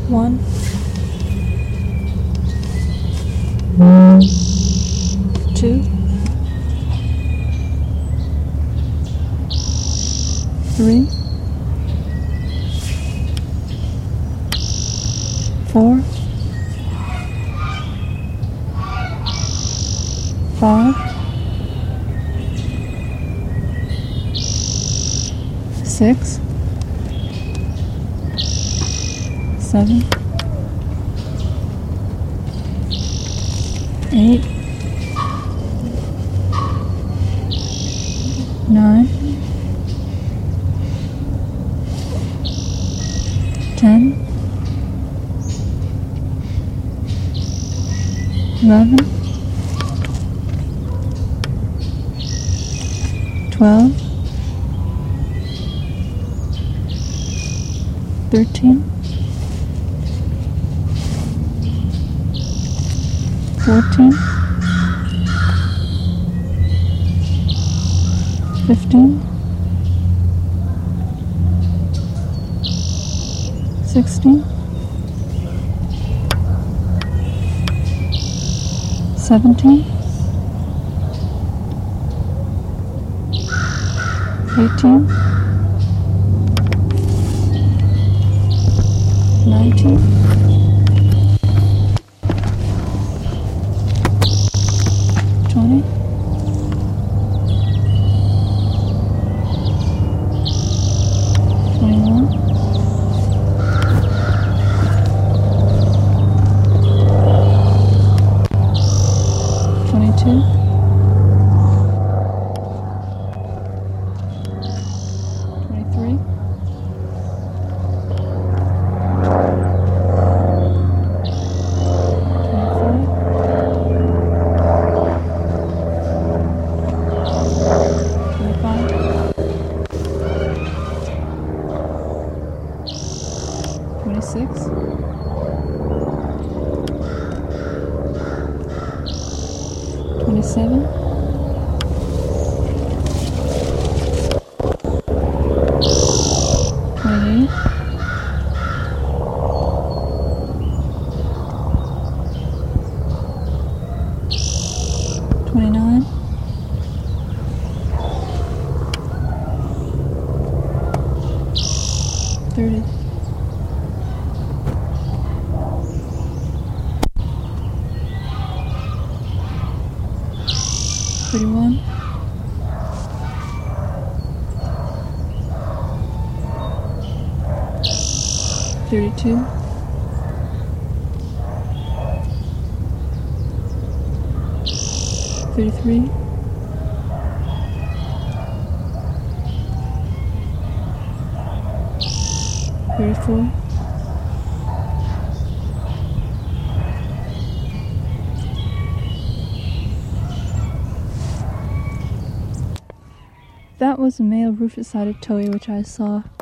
1, 2, 3, 4, 5, 6, 7, 8, 9, 10, 11, 12, 13, 14, 15, 16, 17, 18, 19, 20, 21, 22, 23, 26, 27, 28, 29, 30, 31, 32, 33, 34, 'That was a male rufous-sided towhee which I saw